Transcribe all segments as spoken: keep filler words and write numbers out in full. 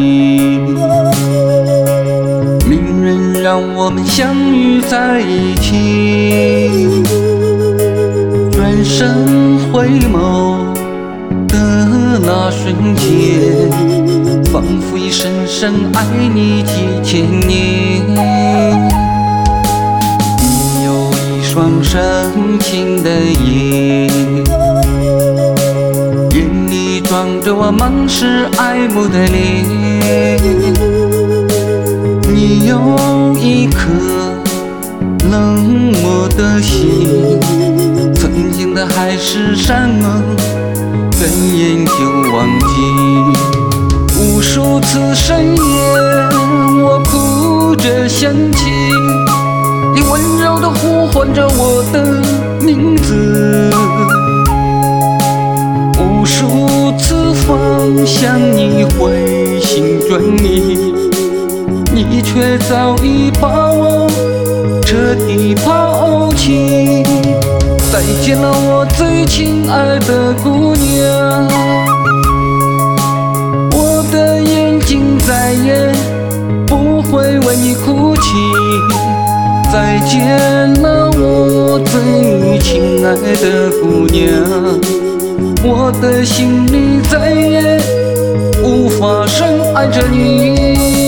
命运让我们相遇在一起，转身回眸的那瞬间，仿佛已深深爱你几千年。你有一双深情的眼，眼里装着我满是爱慕的脸。你有一颗冷漠的心，曾经的海誓山盟转眼就忘记。无数次深夜，我哭着想起你温柔地呼唤着我的名字。无数次放向你回心转意，你却早已把我彻底抛弃。再见了我最亲爱的姑娘，我的眼睛再也不会为你哭泣。再见了我最亲爱的姑娘，我的心里再也无法深爱着你。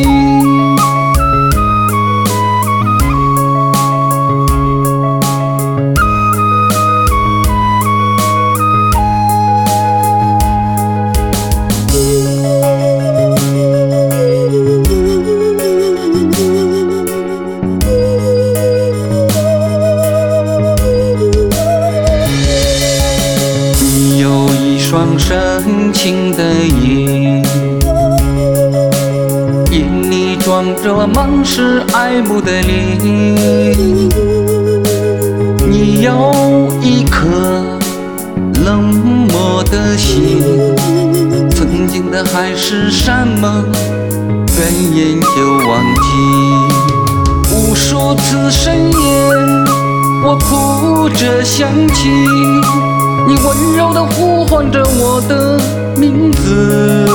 双深情的眼，眼里装着满是爱慕的脸。你有一颗冷漠的心，曾经的海誓山盟转眼就忘记。无数次深夜，我哭着想起你温柔地呼唤着我的名字。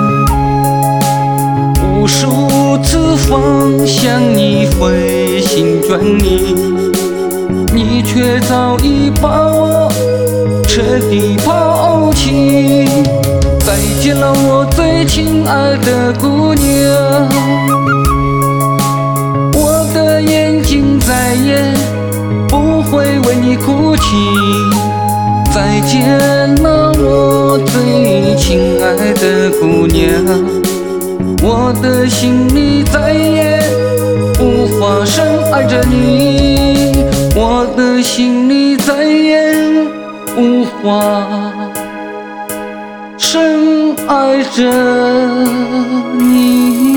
无数次放向你回心转意，你却早已把我彻底抛弃。再见了我最亲爱的姑娘，我的眼睛再也不会为你哭泣。再见了我最亲爱的姑娘，我的心里再也无法深爱着你，我的心里再也无法深爱着你。